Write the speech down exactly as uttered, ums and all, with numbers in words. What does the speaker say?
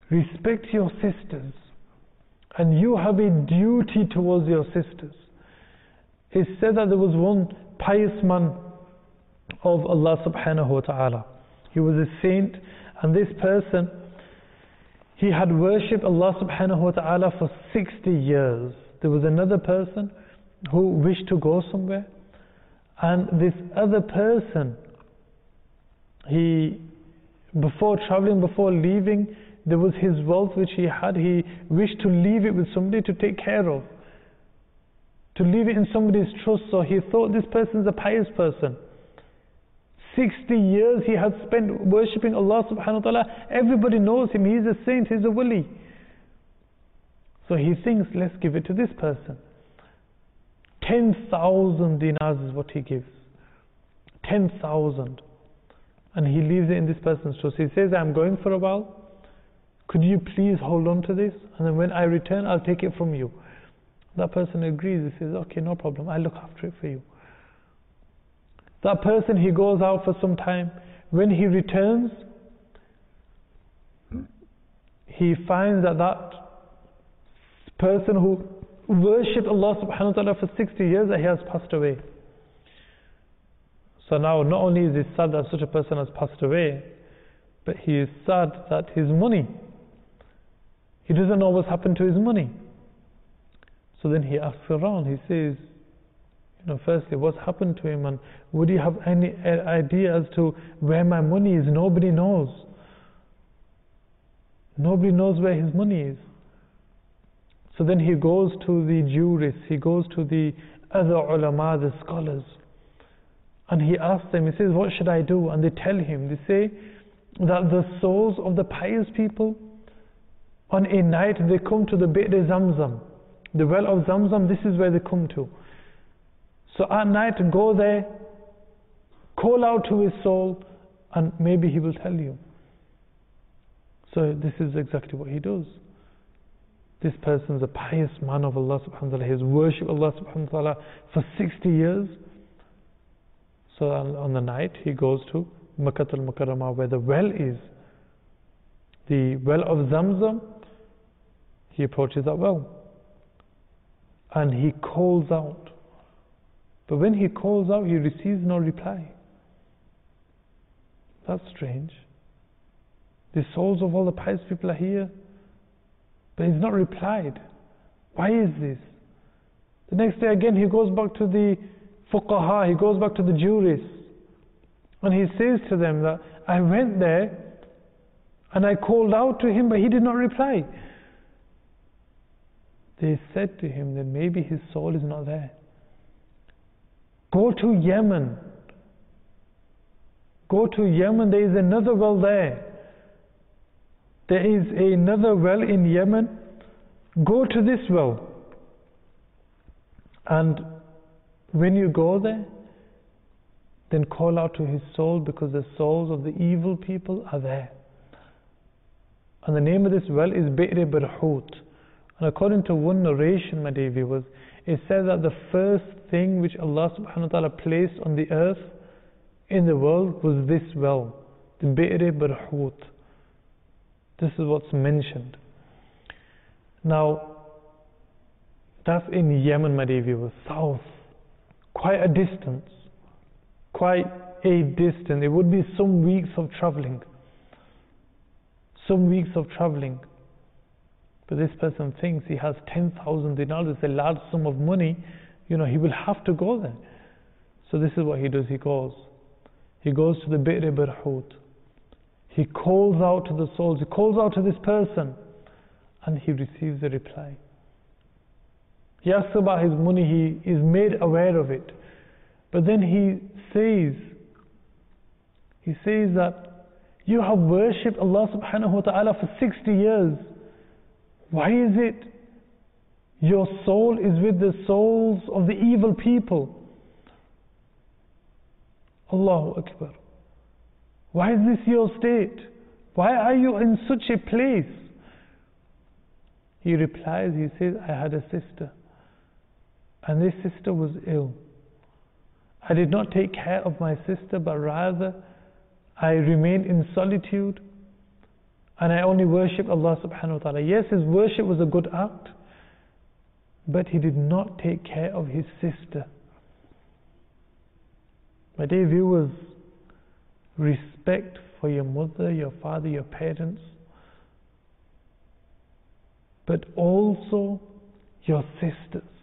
respect your sisters, and you have a duty towards your sisters. It's said that there was one pious man of Allah subhanahu wa ta'ala. He was a saint, and this person, he had worshipped Allah subhanahu wa ta'ala for sixty years. There was another person who wished to go somewhere, and this other person, he, before traveling, before leaving, there was his wealth which he had. He wished to leave it with somebody to take care of, to leave it in somebody's trust. So he thought this person's a pious person. sixty years he had spent worshipping Allah subhanahu wa ta'ala. Everybody knows him. He's a saint, he's a wali. So he thinks, let's give it to this person. ten thousand dinars is what he gives. ten thousand. And he leaves it in this person's trust. He says, I'm going for a while. Could you please hold on to this? And then when I return, I'll take it from you. That person agrees. He says, okay, no problem. I'll look after it for you. That person, he goes out for some time. When he returns, he finds that that person who worshipped Allah subhanahu wa ta'ala for sixty years, that he has passed away. So now not only is he sad that such a person has passed away, but he is sad that his money, he doesn't know what's happened to his money. So then he asks around, he says, you know, firstly, what's happened to him, and would you have any idea as to where my money is? Nobody knows. Nobody knows where his money is. So then he goes to the jurists, he goes to the other ulama, the scholars, and he asks them, he says, what should I do? And they tell him, they say that the souls of the pious people, on a night they come to the Bi'r Zamzam, the well of Zamzam. This is where they come to. So at night, go there, call out to his soul, and maybe he will tell you. So this is exactly what he does. This person is a pious man of Allah subhanahu wa ta'ala. He has worshipped Allah subhanahu wa ta'ala for sixty years. So on, on the night, he goes to Makkah al-Mukarramah, where the well is, the well of Zamzam. He approaches that well, and he calls out. But when he calls out, he receives no reply. That's strange. The souls of all the pious people are here, but he's not replied. Why is this? The next day again, he goes back to the fuqaha, he goes back to the jurists, and he says to them that I went there and I called out to him, but he did not reply. They said to him that maybe his soul is not there. Go to Yemen. Go to Yemen, there is another well there. There is another well in Yemen. Go to this well. And when you go there, then call out to his soul, because the souls of the evil people are there. And the name of this well is Bi'r Barhut. And according to one narration, my dear viewers, it says that the first thing which Allah subhanahu wa ta'ala placed on the earth, in the world, was this well, the Bi'r Barhut. This is what's mentioned. Now, that's in Yemen, my dear viewers, south, quite a distance, quite a distance. It would be some weeks of traveling, some weeks of traveling. But this person thinks he has ten thousand dinars, it's a large sum of money, you know, he will have to go there. So this is what he does, he goes. He goes to the Bi'r Barhut. He calls out to the souls, he calls out to this person, and he receives a reply. He asks about his money, he is made aware of it. But then he says, he says that you have worshipped Allah subhanahu wa ta'ala for sixty years. Why is it your soul is with the souls of the evil people? Allahu Akbar. Why is this your state? Why are you in such a place? He replies, he says, I had a sister, and this sister was ill. I did not take care of my sister, but rather I remained in solitude, and I only worship Allah subhanahu wa ta'ala. Yes, his worship was a good act, but he did not take care of his sister. My dear viewers, respect for your mother, your father, your parents, but also your sisters.